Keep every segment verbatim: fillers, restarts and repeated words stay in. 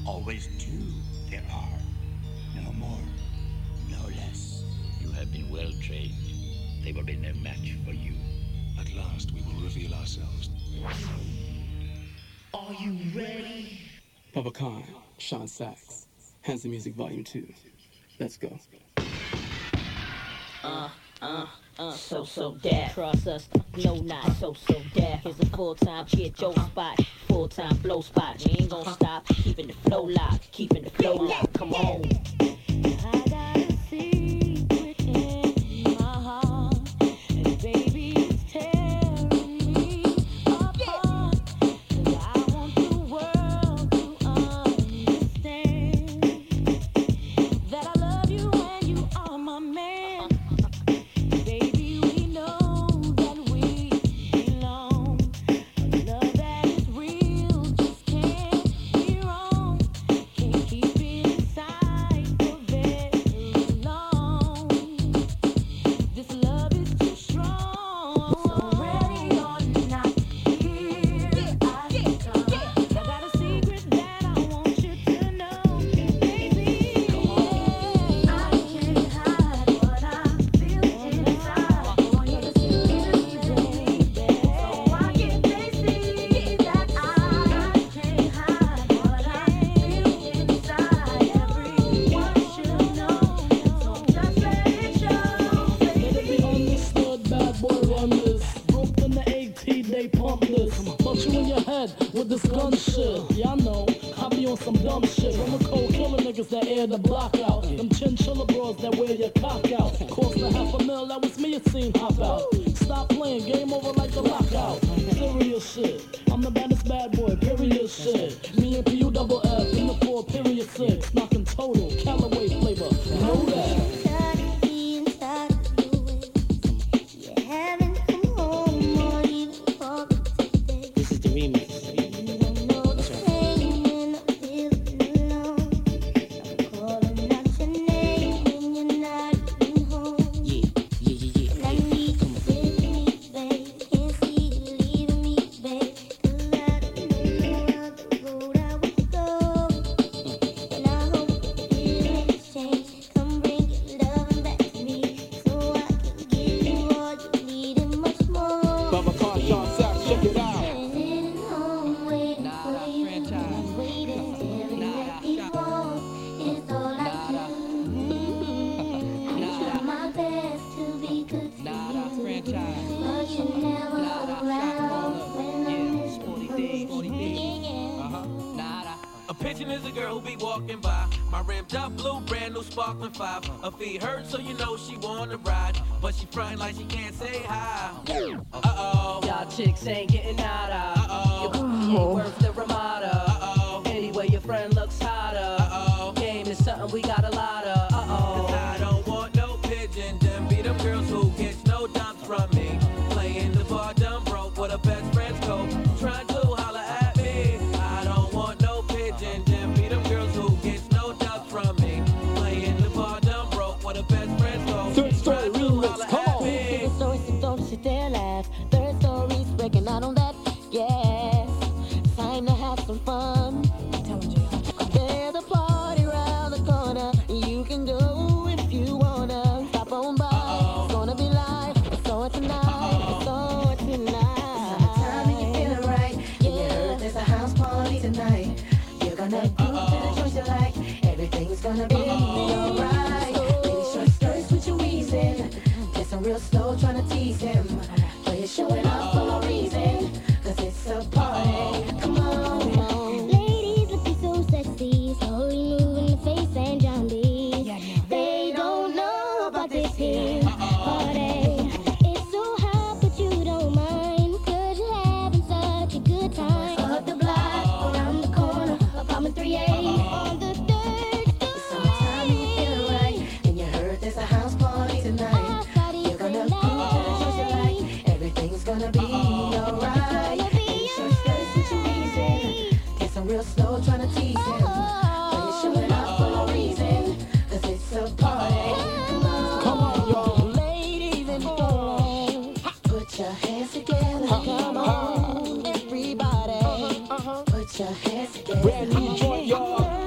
Always two there are. No more, no less. You have been well trained. They will be no match for you. At last we will reveal ourselves. Are you ready? Bubba Khan, Sean Sachs, Handsome Music Volume two. Let's go. Uh, uh, uh, so, so deaf. Trust us, no, not so, so deaf. Here's a full-time get your spot, full-time blow spot. We ain't gonna stop, keeping the flow locked, keeping the flow locked. Come on. I got a secret in my heart, and baby, it's tearing me apart. 'Cause I want the world to understand that I love you and you are my man. Baby, we know that we belong. A love that is real just can't be wrong. Can't keep it inside for very long. This love is too strong. So ready or not, here I come. I got a secret that I want you to know, baby. I can't hide what I feel inside. Want you to see me, baby. So why can't they see that I can't hide what I feel inside? Everyone should know, so just let it show, Let it baby. be understood, bad boy run this. Broke in the AT, they pump this. Bust you in your head with this gun shit. Yeah, I know, I be on some dumb shit. I'm a cold killer niggas that air the block out. Them chinchilla bros that wear your cock out. Cost a half a mil, that was me, it seemed hop out. Stop playing, game over like the lockout. Serious shit, I'm the baddest bad boy, period shit. Me and P U double F in the four, period six. Knocking total, Callaway flavor, know that. This is the remix. Yeah, yeah, yeah, yeah. Bubba Khan, Sean Sachs, check it out. A pigeon is a girl who be walking by. My rims up blue, brand new sparkling five. Her feet hurt, so you know she wanna ride. But she frontin' like she can't say hi. Uh-oh. Y'all chicks ain't getting nada. Uh-oh. Your booty ain't worth the Ramada. Uh-oh. Anyway, your friend looks hotter. Uh-oh. Game is something we got a lot of. Cause Uh-oh. I don't want no pigeon. Them be them girls who gets no dumps from me. Playing the bar dumb broke with her best friend's coat. Trying to holler at me. I don't want no pigeon. Them be them girls who gets no dumps from me. Playing the bar dumb broke with her best friend's coat. Third story Trying to remix, holler come at on. me. Stories, don't sit there, laugh. Third stories breaking out on that gas. Time to have some fun. There's a party around the corner. You can go if you wanna. Stop on by. It's gonna be live. So it tonight. So it tonight. Summertime and you feeling right. Yeah, you heard there's a house party tonight. You're gonna do to the choice you like. Everything's gonna be alright. Baby, short skirts with your reason. Kissing real slow, trying to tease him. But you're showing up for no reason. Cause it's a party. Come on. Ladies looking so sexy, slowly moving the face and John B. They don't know about this here party. It's so hot, but you don't mind, cause you're having such a good time. Up the block, around the corner, apartment three A, on the third It's summertime and you feeling right. And you heard there's a house party tonight. You're gonna do to the choice you like. Everything's gonna be alright. Baby, short skirts with your reason. Kissing real slow, trying to tease him. But you're showing up for no reason. Cause it's a party. Come on. Come on, y'all. ladies and gentlemen. Put your hands together. Come on, everybody. Put your hands together. Brand new joint, y'all.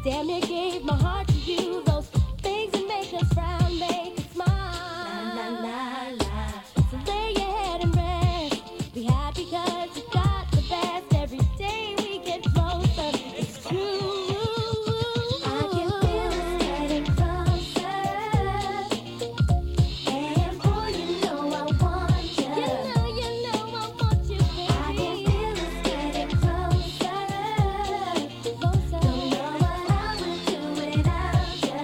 damn near gave my heart to you. Those things that make us frown, make us smile. La, la, la, la. So lay your head and rest. Be happy cause you got the best. Every day we get closer. It's true. I can feel us getting closer. And boy, you know I want you. You know, you know I want you, baby. I can feel us getting closer. Closer. Don't know what I would do without you.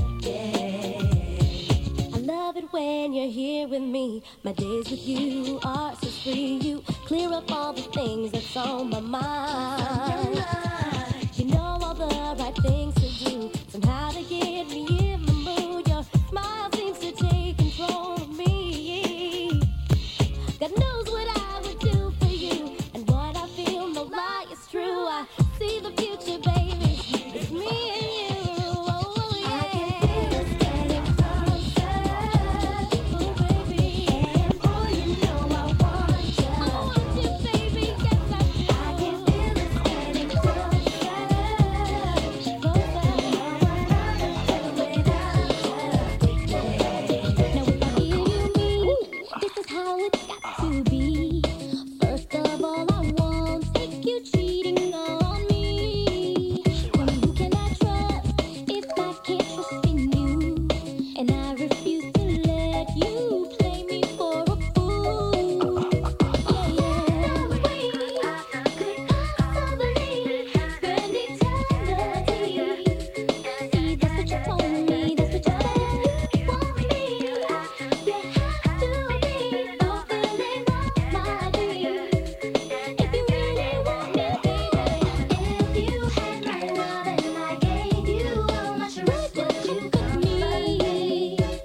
Yeah. I love it when you're here with me. My days with you are so free. You clear up all the things that's on my mind. You know all the right things to do. Somehow to get me in the mood. Your smile seems to take control of me. God knows what I would do for you. And what I feel, no lie, it's true. I see the future, baby. It's me and you. Oh, yeah. I can feel us getting closer. Oh, baby. And boy, you know I want you. I want you, baby. Yes, I do. I can feel us getting closer. Closer. Don't know what I would do without you. Now if I hear you mean, this is how it's got to be. First of all, I won't take you cheating on me. Whom can I trust if I can't trust in you? And I refuse to let you play me for a fool. Yeah, yeah. Baby, I could possibly spend eternity. See, that's what you told me. That's what you said. Want me? You have to be fulfilling all my dreams. If you really want me, baby. If you had my love and I gave you all my trust, would you cook me? Tell me, baby. And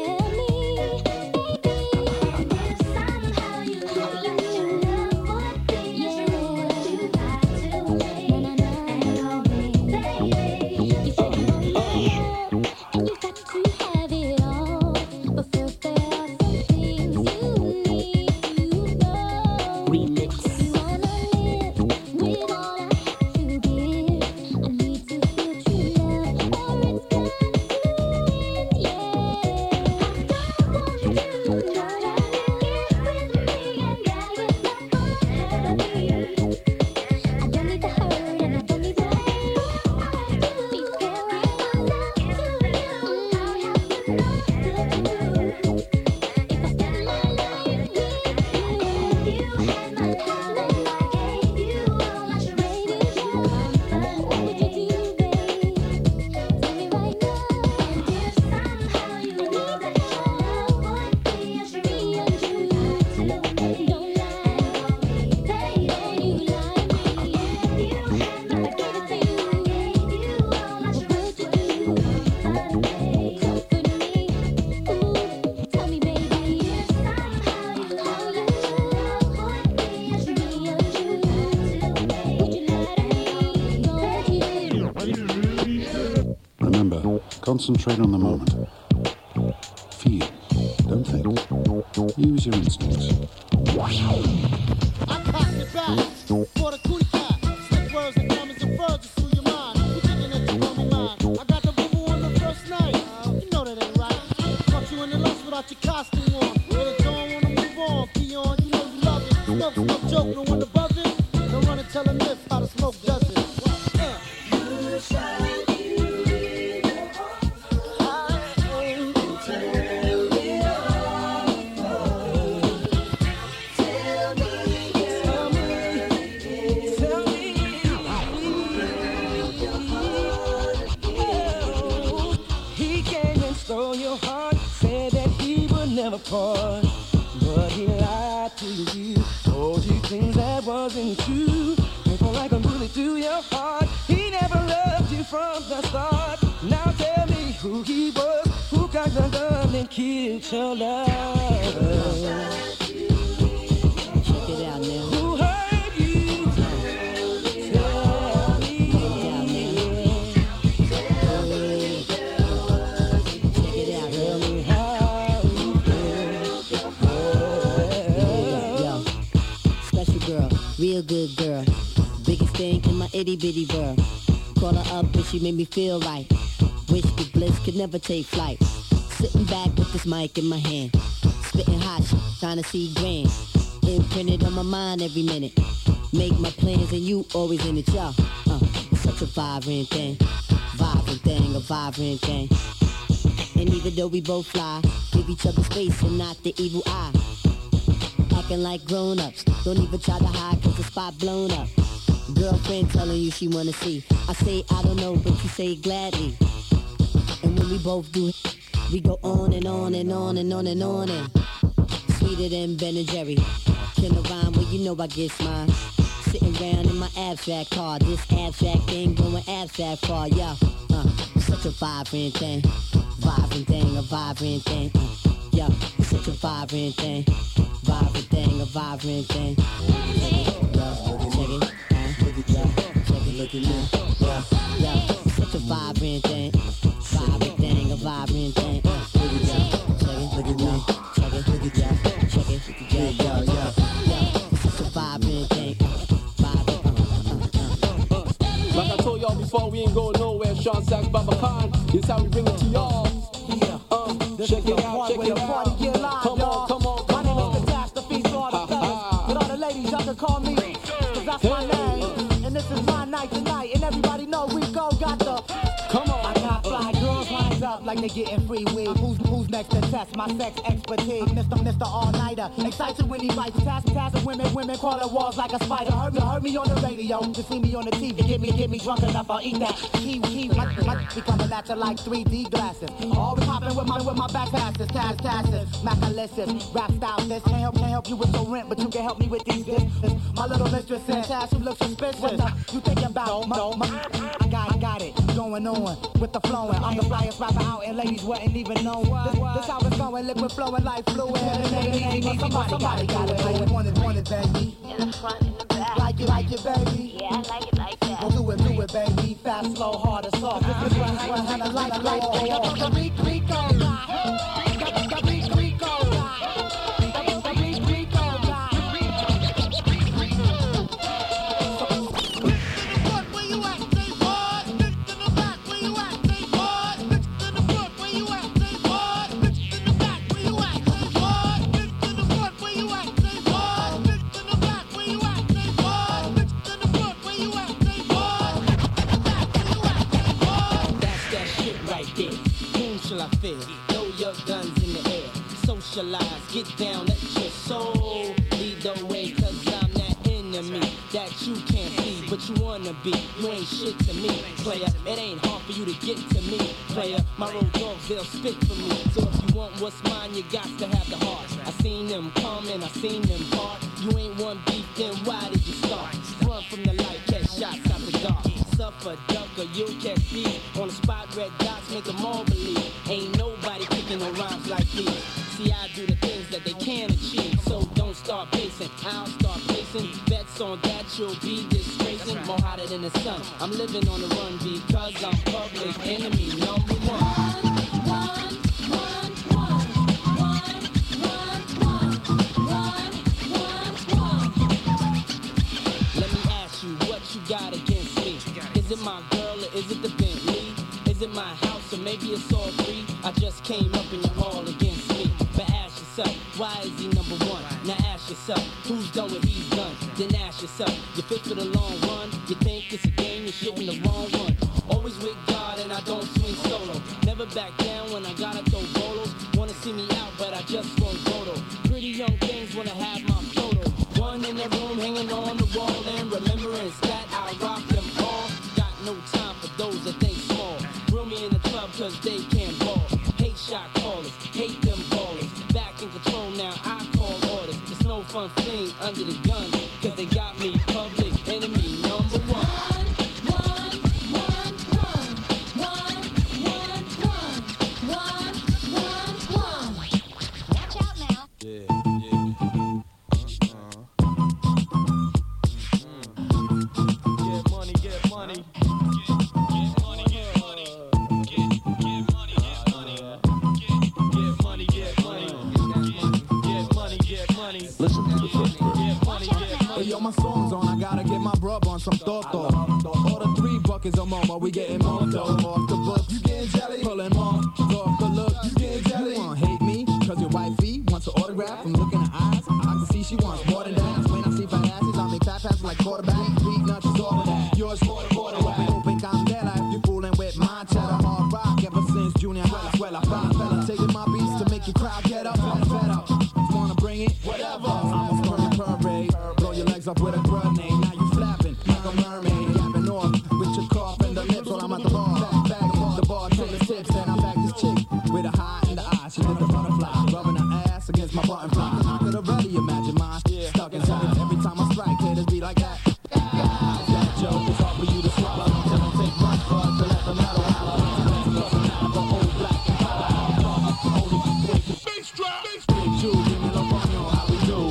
if somehow you know that your love would be true, would you lie to me and call me baby? You said you want love and you got to have it all, but first there are some things you need to know. Remix. If you wanna live with all I have to give, I need to feel true love, or it's gonna end, yeah. I don't want you to try to get with me and get with my body. I don't need the hurt and I don't need the pain. I do be feeling my love to you. I'll have you know to do. If I spend my life with you, if you had my love and I gave you all my trust, would you comfort? What would you do, babe? Tell me right now. And if somehow you know that your love would be a true, would you lie to me? Don't lie, baby. Don't you lie to me. If you had my love and I gave you all my trust, would you comfort me? Comfort me. Ooh, tell me, baby. If somehow you know that your love would be a true, would you lie to me? Don't you? Remember, concentrate on the moment. Feel. Don't think. Use your instincts. I cocked it back for the cootie cat. Stick words and comments and furs to fool your mind. You thinking that you know me mine? I got the boo boo on the first night. You know that ain't right. Caught you in the lust without your costume on. When it's on, wanna move on. Be on, you know you love it. No, no joke, no one above it. Don't run and tell a myth how the smoke does it. Uh. He came and stole your heart, said that he would never part, but he lied to you, told you things that wasn't true, people like a bullet to your heart. He never loved you from the start. Now tell me who he was, who got the gun and killed your love. Check it out now. Who hurt you? Tell me. Check it out. Tell me how you feel. Yo, special girl, real good girl, biggest thing in my itty bitty world. Call her up and she made me feel right. Wish the bliss could never take flight. Sitting back with this mic in my hand. Spitting hot shit, trying to see grand. Imprinted on my mind every minute. Make my plans and you always in it, y'all. Uh, it's such a vibrant thing. Vibrant thing, a vibrant thing. And even though we both fly, give each other space and not the evil eye. Acting like grown-ups, don't even try to hide cause the spot blown up. Girlfriend telling you she wanna see. I say I don't know, but you say gladly. And when we both do it, we go on and on and on and on and on and sweeter than Ben and Jerry. Can I rhyme? Well, you know I get mine. Sitting around in my abstract car. This abstract thing going abstract far, yeah. Uh, such a vibrant thing. Vibrant thing, a vibrant thing. Uh, yeah, it's such a vibrant thing. Vibrant thing, a vibrant thing. Check it, yeah, check it, uh, yeah, check it, look at me, yeah, yeah, it's such a vibrant thing. Vibrant thing, a vibrant thing. Uh, yeah, check it, look at me, check it, look at yeah, check it, yeah, yeah, yeah, yeah, it's such a vibrant thing. Vibrant, uh, uh, uh, uh. Like I told y'all before, we ain't going nowhere. Sean Sax, Baba Khan, this how we bring it to y'all. Yeah, um, check it out, check it out. Come on, come on, come on. My name is Catastrophe, so all the fellas. With all the ladies, y'all can call me, cause that's my name. And this is my night tonight, and everybody know we go got the. Come on. I got fly girls lined up like they getting free weed. Who's who's next to test my sex expertise? Mister Mister All-Nighter, excited when he bites. Task task women, women crawl the walls like a spider. Heard me, heard me on the radio, to see me on the T V. Get me, get me drunk enough, I'll eat that. Key, key, my, my, be coming at you like three D glasses. Always popping with my with my back passes, task tasses, macalicious, rap style. This can't help, can't help you with your rent, but you can help me with these this. My little mistress said, Tash, you look suspicious. What the, you thinking about? No, no, I got, I got it going on. With the flowing, I'm the flyest rapper out and ladies wouldn't even know. This, this how it's going, liquid flowing like fluid. Somebody, somebody got it, baby. Want it, want it, baby. In the front, in the back. Like it, like it, baby. Yeah, I like it like that. Well, do it, do it, baby. Fast, slow, hard, or soft. This is what I want to like, like, like. Rico, Rico, Rico, Rico. Throw your guns in the air. Socialize, get down, let your soul lead the way. Cause I'm that enemy that you can't see, but you wanna be. You ain't shit to me, player. It ain't hard for you to get to me, player. My road dogs, they'll spit for me. So if you want what's mine, you got to have the heart. I seen them coming, I seen them part. You ain't one beat, then why did you start? Run from the light, catch shots out the dark. Suffer, duck, or you'll catch these. On the spot, red dots make them all believe. Ain't nobody kicking no rhymes like these. See, I do the things that they can achieve. So don't start pacing, I'll start pacing. Bets on that you'll be disgracing. More hotter than the sun. I'm living on the run because I'm public enemy number one. Got against me? Is it my girl or is it the Bentley? Is it my house or maybe it's all three? I just came up and you're all against me. But ask yourself, why is he number one? Now ask yourself, who's done what he's done? Then ask yourself, you fit for the long run? You think it's a game, you're shitting the wrong one. Always with God and I don't swing solo. Never back down when I gotta throw bolos. Wanna see me out but I just won't photo. Pretty young things wanna have my photo. One in the room hanging on the wall and remembrance that I rock them all. Got no time for those that think small. Throw me in the club cause they can't ball. Hate shot callers, hate them ballers. Back in control now, I call orders. It's no fun fleeing under the gun cause they got me public enemy number one. Listen to the first verse. is a moment, we getting more dough off the books. You getting jelly? Pulling more off the look. You getting jelly? You wanna hate me? Cause your wifey wants an autograph from looking in her eyes. I can see she wants more than that. When I see fat asses, I make fat passes like quarterback. Peanuts is all of that. Yours for the quarterback. Don't think I'm dead, like you fooling with my cheddar. Hard rock ever since junior high. Well, I found fella taking my beats to make your crowd get up. Fed up. Wanna bring it? Whatever. I'm a stormy parade. Blow your legs up with a grenade. Now you flapping like a mermaid. Gapping off with your cough and the lips while I'm at the bar. Back, back, the bar till the tips. And I'm back this chick with a high in the eye. She did the butterfly. Rubbing her ass against my button fly. I could already imagine mine. Stuck inside every time I strike. Haters be like that. How's that joke? It's hard for you to swallow. It don't take much for us to let them know how. The old black and power. Bass drop. Big Jew, give me the fun on how we do.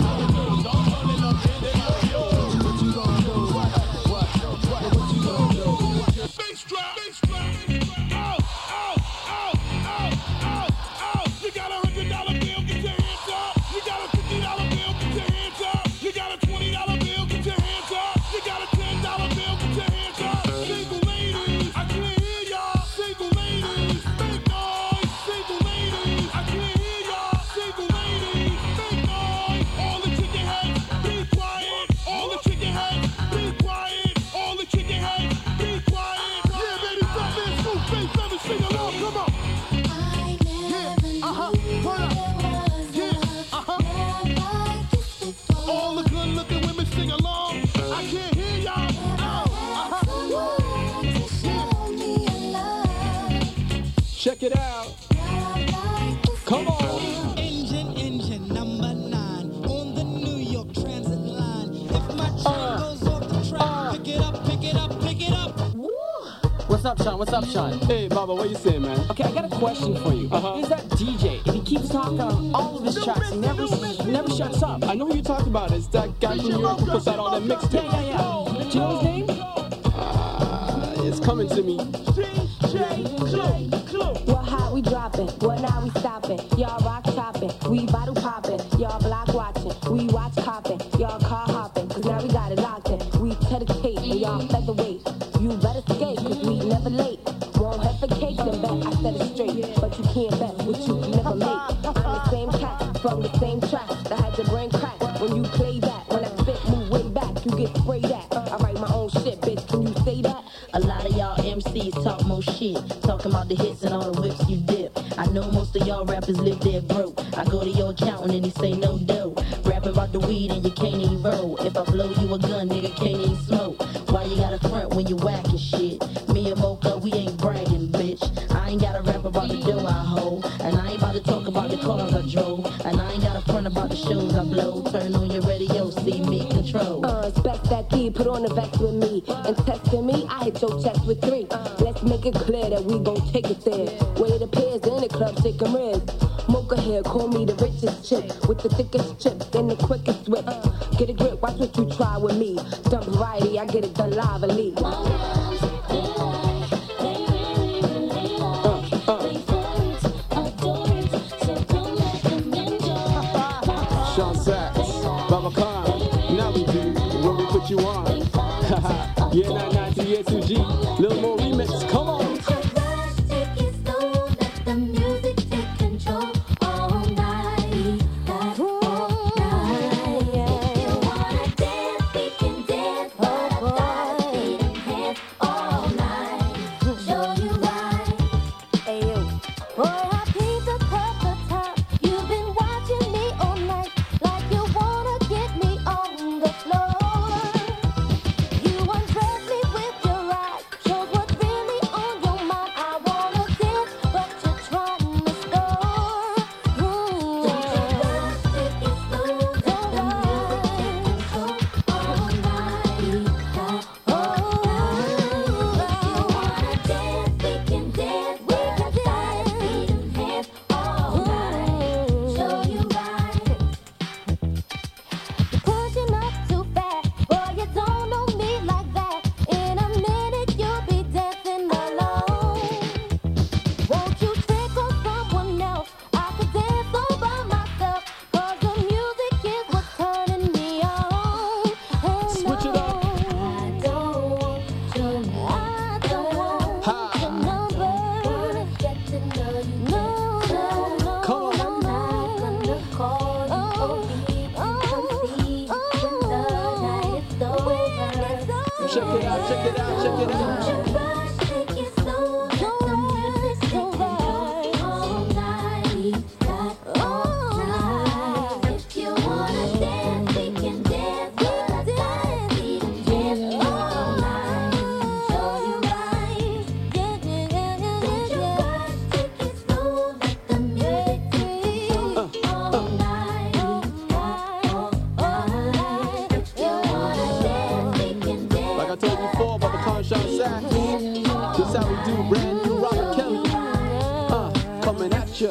What you gonna do? What? What? What? What you gonna do? Bass drop. Bass drop. Out, out, out, out, out, out. You got a hundred dollar bill, get your hands up. You got a fifty dollar bill, get your hands up. You got a twenty dollar bill, get your hands up. You got a ten dollar bill, get your hands up. Single ladies, I can't hear y'all. Single ladies, make noise. Single ladies, I can't hear y'all. Single ladies, make noise. All the chicken heads, be quiet. All the chicken heads, be quiet. All the chicken heads, be quiet. Yeah, baby, stop that scoop face, let me sing along. Come on. Yeah, uh-huh, pull up. Yeah, uh-huh. All the good looking women sing along. I can't hear y'all. Oh, uh-huh. Check it out. Come on. Engine, engine number nine on the New York Transit line. If my train goes off the track, pick it up, pick it up, pick it up. What's up, Sean? What's up, Sean? Hey, Baba, what you saying, man? Okay, I got a question for you. Uh-huh. Who's that D J? If he keeps talking on all of his tracks, he never, he never shuts up. I know who you talking about. It's that guy from New York who puts out all that mixtape. Yeah, yeah, yeah. Do you know his name? Uh, it's coming to me. What high we dropping? What now we stopping? Y'all rock chopping, we bottle popping. Y'all block watching, we watch copping. Y'all car hopping, cause now we got it locked in. We cut the tape and y'all featherweight. You better skate, cause we never late. Won't have the cake, then bet I said it straight. But you can't bet what you never make. I'm the same cat from the same track that had your brain crack when you play that. When I spit, move way back, you get sprayed at. I write my own shit, bitch, can you say that? A lot of y'all M Cs talk more shit, talking about the hits and all the whips you dip. I know most of y'all rappers live there broke. I go to your accountant and he say no dough. Rapping about the weed and you can't even roll. If I blow you a gun, nigga can't even smoke. Why you gotta front when you whacking shit? Me and Mocha, we ain't bragging, bitch. I ain't gotta rap about the dough I hold, and I ain't about to talk about the cars I drove, and I ain't gotta front about the shows I blow. Turn on your radio, see me control. Uh, spec that key, put on the vest with me. And testing me, I hit your chest with three. Let's make it clear that we gon' take it there. Where it appears in the club, shaking ribs. Mocha here, call me the richest chick with the thickest chips and the quickest whip. Get a grip, watch what you try with me. Dumb variety, I get it done live and leave. Sean Sachs, Baba Khan, now we do what we put you on. Yeah, nine nine to the A two G, little more remix, come on. Shows what check it out. This how we do brand new Robert Kelly. Uh, coming at ya.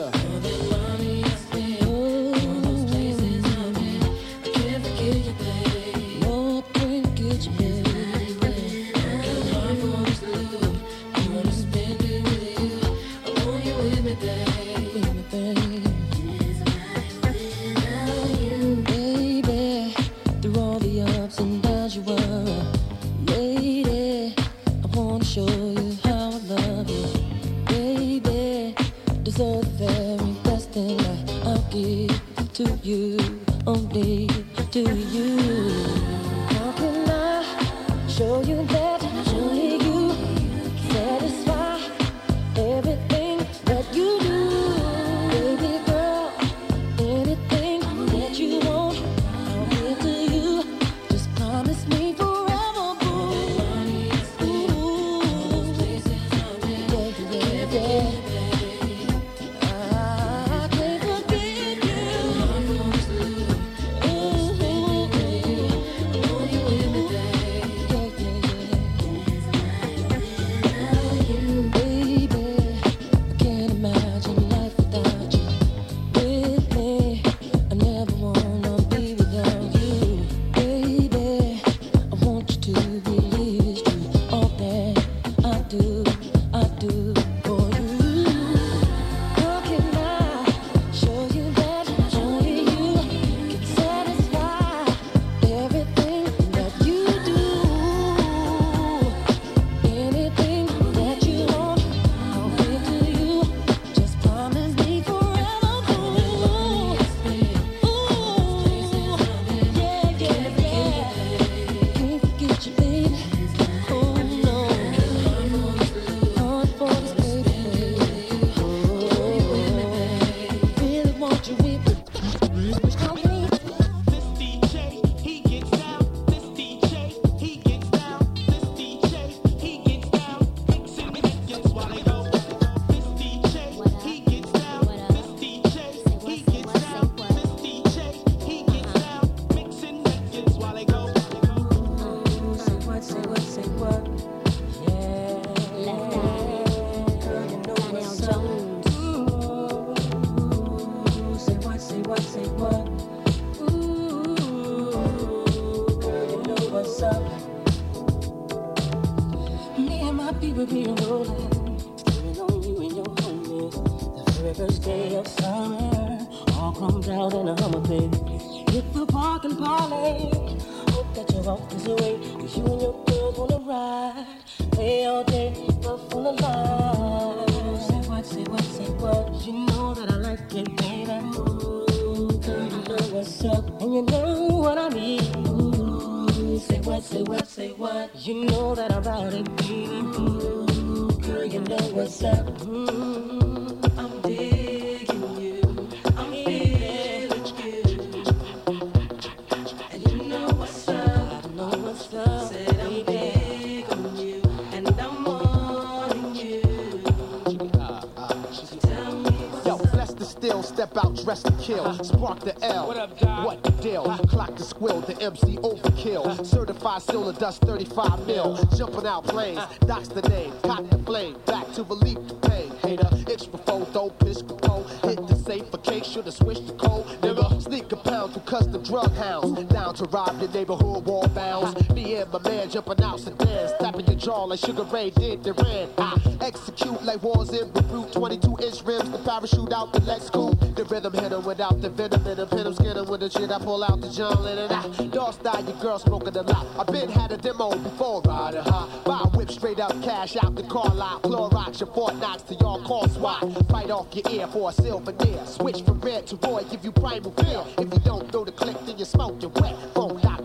Spark the L. What up, Doc? What the deal? Clock the squill, the M C overkill. Certified silver dust, thirty-five mil. Jumping out planes, Doc's the name. Cotton the flame, back to relief the pain. Hater, itch before, don't piss before. Hit the safe for case, should've switched the code. Nigga, sneak a pound through custom drug hounds. Down to rob your neighborhood wall bounds. Me and my man jumping out sedans. Tapping your jaw like Sugar Ray did the Ran. I execute like wars in Beirut. twenty-two inch rims, the parachute out the Lex coupe. The rhythm hit him without the venom in him. Hit him, skin him with the shit. I pull out the John Lennon. I dog style, your girl smoking a lot. I been had a demo before, rider high. Buy a whip straight up, cash out the car lot. Clorox your Fort Knox to y'all call SWAT. Fight off your ear for a silver deer. Switch from red to Roy, give you primal fear. If you don't throw the click, then you smoke your wet. Phone lock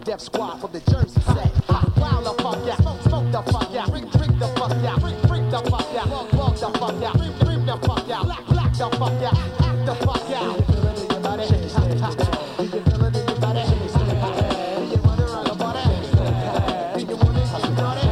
Def Squad for the Jersey set. Wild the fuck out, smoke, smoke the fuck out, drink, drink the fuck out, drink, drink the fuck out, walk, walk the fuck out, dream, dream the fuck out, black, black the fuck out, act the fuck out. You feel it in your body, you can feel it in your body, you wanna rock your body, you wanna get started.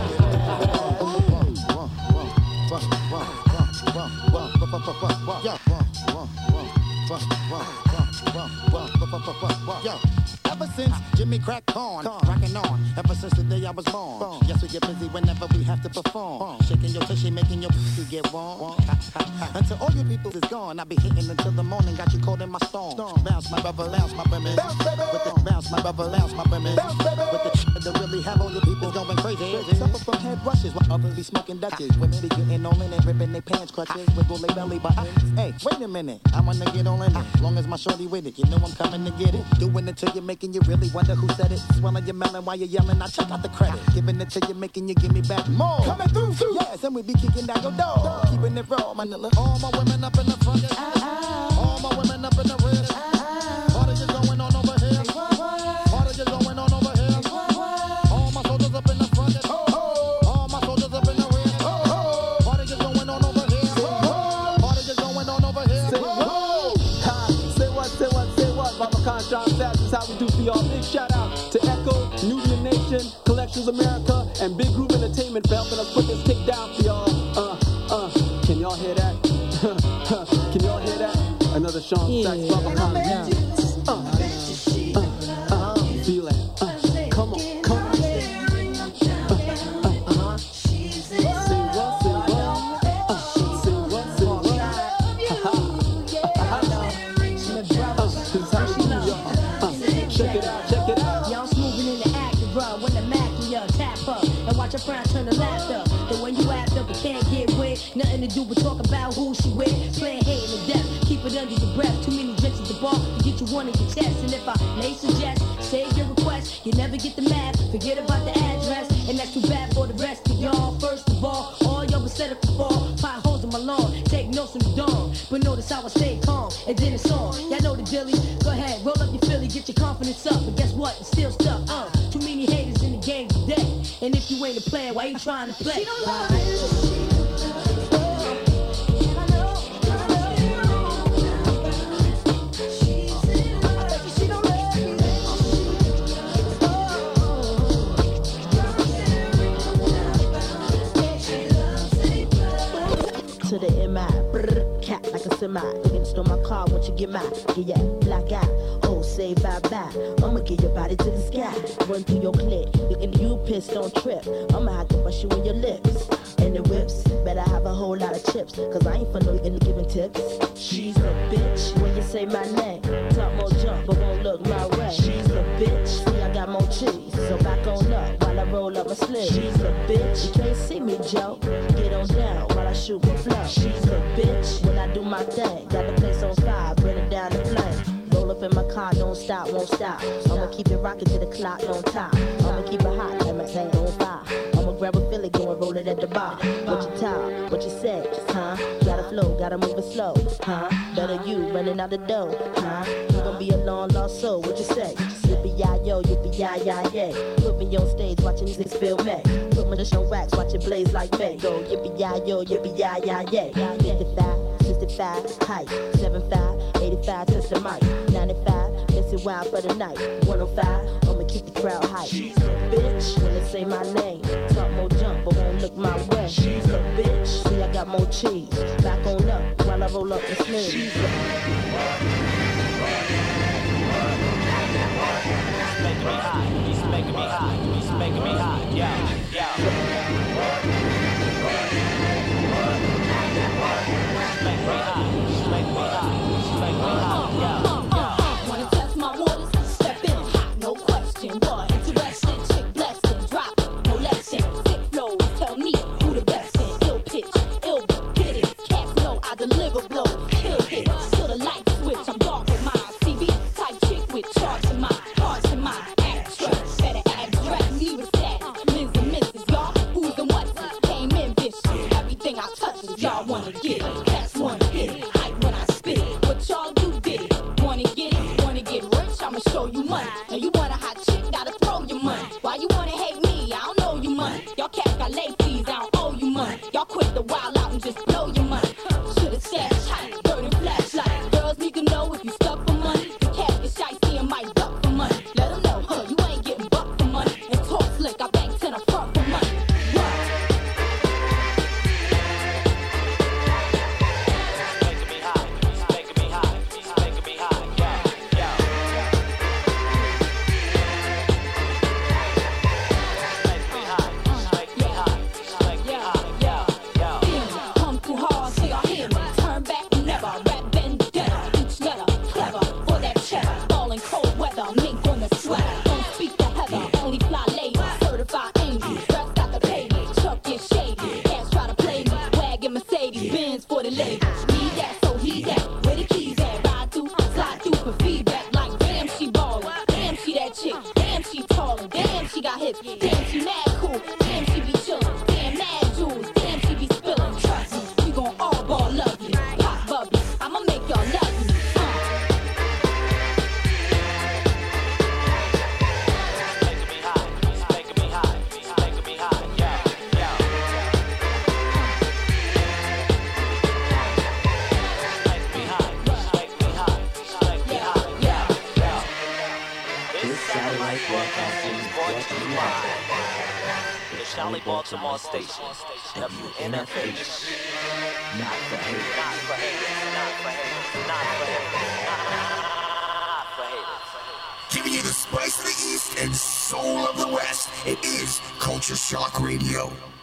Yo, ever since Jimmy cracked corn, rockin' on, ever since the day I was born. born. Yes, we get busy whenever we have to perform. Born. Shaking your tushy, making your pussy get warm. Until all your people is gone, I be hitting until the morning, got you caught in my storm. storm. Bounce my brother, bounce my women. Bounce, baby. With the bounce my brother, bounce my women. Bounce, baby. With the shit that really have all your people going crazy. Suffer from head rushes while others be smoking Dutches. Women be getting all in it, ripping their pants clutches, wiggle their belly buttons. Hey, wait a minute, I wanna get all in it. Long as my shorty with it, you know I'm coming to get it. Doing it till you're making you really wonder who said it. Swelling your melon while you're yelling, I check out the credit. Giving it till you're making you give me back more. Coming through, through. Yes, and we be kicking down your door. Keeping it raw, my nigga. All my women up in the front, yeah. All my women up in the rear. What is going on over here? What is going on over here? All my soldiers up in the front, yeah. All my soldiers up in the rear. What is going on over here? What is going on over here? Say what? Say what? Say what? Say what? Baba Khan, John Sass, this is how we do for y'all. Big shout out to Echo, Nubian Nation, Collections America, and Big Group Entertainment for helping us put this kick down for y'all. Uh, uh, can y'all hear that? Can y'all hear that? Another Sean yeah. Sachs, Baba Khan. Yeah. Uh, uh, uh, feel it. Uh, come on, come on. Uh, uh, uh-huh. Say what, say what? Uh, say what, say what? Ha-ha. This is how we do, y'all. Uh, check it out, check it out. Y'all smoothing in the act, bro. When the Mac in ya, tap up and watch your friend turn to laughter. Then when you act up, it can't get wet. Nothing to do but talk about who she with. Playing hate in the depth, keep it under your breath. Too many drinks at the bar to get you one in your chest. And if I may suggest, save your request. You never get the map, forget about the address. And that's too bad for the rest of y'all. First of all, all y'all was set up to fall. Potholes in my lawn, take notes from the dawn. But notice how I stay calm, and then it's on. Y'all know the dilly. Go ahead, roll up your Philly, get your confidence up. But guess what? It's still stuck. Uh, too many haters in the game today. And if you ain't a player, why you trying to play? She don't love it. To the M I, brr, cat like a semi. You can steal my car once you get mine. Yeah, yeah, black eye. Oh, say bye bye. I'ma get your body to the sky. Run through your clip. Looking you pissed, don't trip. I'ma have to bust you in your lips. And the whips, better have a whole lot of chips. Cause I ain't for no in giving tips. She's a bitch. When you say my name, talk more jump, but won't look my way. She's a bitch. See, I got more cheese. So back on up while I roll up my sleeve. She's a bitch. You can't see me, Joe. Get on down while I shoot my flow. She's a bitch. When I do my thing, got the place on fire, burn it down the flame. Roll up in my car, don't stop, won't stop. I'ma keep it rocking till the clock don't top. I'ma keep it hot, and my thing on fire. I'ma grab a Philly, go and roll it at the bar. What you talk, what you say, huh? Gotta flow, gotta move it slow, huh? Better you running out the door, huh? You gon' be a long lost soul, what you say? Yippee-yi-yo, yippee-yi-yi-yay. Put me on stage, watching niggas feel me. Put my dish on racks, watch it blaze like me. Go yippee-yi-yo, yippee-yi-yi-yay. fifty-five, sixty-five, height, seventy-five, eighty-five, touch the mic, ninety-five, miss it wild for the night, one oh five, I'ma keep the crowd hype. She's a bitch, when they say my name, talk more jump, but won't look my way. She's a bitch, see I got more cheese, back on up, while I roll up the sleeve. She's a making me hot, he's making me hot, he's making me hot, yeah, yeah. Make me hot, make me hot, make me hot, yeah, yeah. Wanna test my waters? Step in hot, no question. What? Interesting, chick blessing, drop it, no lesson. Sick flows, tell me who the best in. Ill pitch, ill get it. Cats know I deliver blows, kill hit. Till the light switch, I'm dark with mine. T V type chick with charge in mine, hearts in mine. Actress, better address me with that. Miz and missus, y'all, who's and what's it? Came in vicious, everything I touch is y'all wanna get it. Cats wanna hit it, hype when I spit it. What y'all do did it. Wanna get it, wanna get rich, I'ma show you money. And you want a hot chick, gotta throw this for the ladies. Need that, so heed that. Where the keys at? Ride through, slide through for feedback. Like damn, she ballin'. Damn, she that chick. Damn, she tallin'. Damn, she got hips. Damn, she mad cool. Damn, she be chillin'. Damn, mad jewels. Damn, she be spillin'. Trust me, we gon' all ball love you. Pop bubbles, I'ma make y'all love me. The Charlie Baltimore Station, W N F H. Not for haters. Not for haters. Not for haters. Not for haters. Not for haters. Giving you the spice of the East and soul of the West. It is Culture Shock Radio.